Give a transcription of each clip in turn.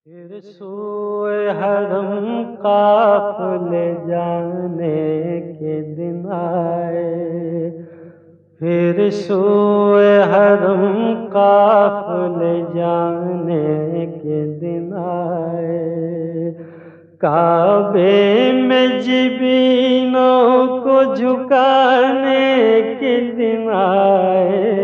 پھر سوئے حرم قافلے جانے کے دن آئے، پھر سوئے حرم قافلے جانے کے دن آئے، کعبے میں جبینوں کو جھکانے کے دن آئے،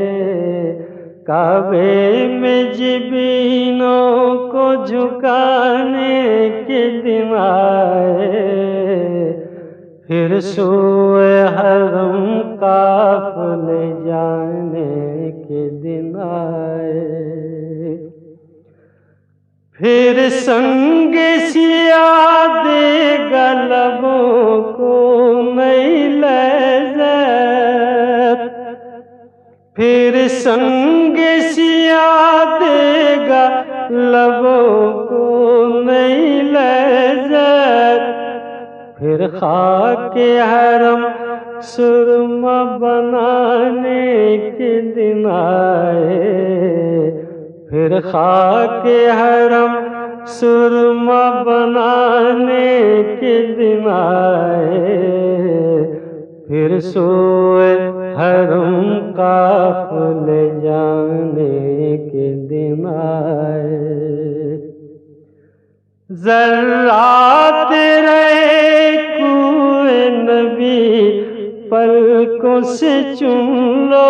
کعبے میں جبینوں کو جھکانے کے دن آئے، پھر سوئے حرم قافلے جانے کے دن آئے، پھر سنگ سیاہ دے گا لبوں کو نئی لذت، پھر سنگ سیاہ دے گا لبوں کو نئی لذت، پھر خاک حرم سرما بنانے کے دن آئے، پھر خاک حرم سرما بنانے کے دن آئے، پھر سوئے حرم قافلے جانے کے دن آئے، ذرات رہے کوئے نبی پلکوں سے چن لو،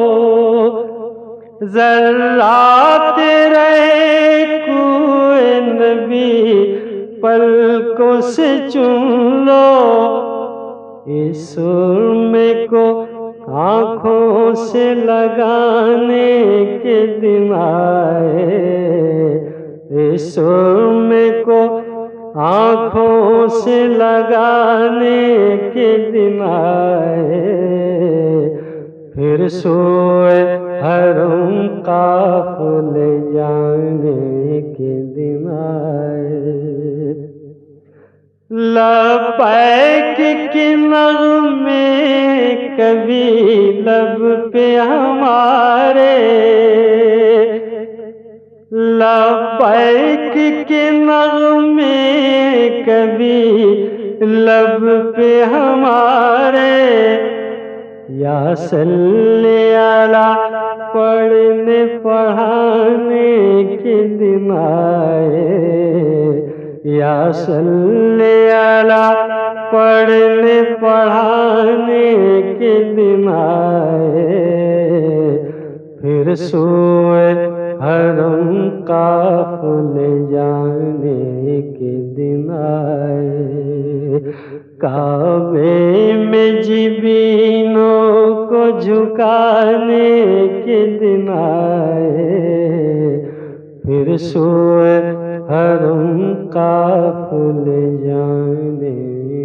ذرات رہے کوئے نبی پلکوں سے چن لو، اس سرمے کو آنکھوں سے لگانے کے دن آئے، اس سرمے کو آنکھوں سے لگانے کے دن آئے، پھر سوئے حرم قافلے جانے کے دن آئے، لبیک کے نغمے کبھی لب پہ ہمارے، لبیک کے نغمے کبھی لب پہ ہمارے، یا صلی علی پڑھنے پڑھانے کے دن آئے، یا صلی علی پڑھنے پڑھانے کے دن آئے، پھر سوئے حرم قافلے جانے کے دن آئے، کعبے میں جبینوں کو جھکانے کے دن آئے، پھر سوئے حرم قافلے جانے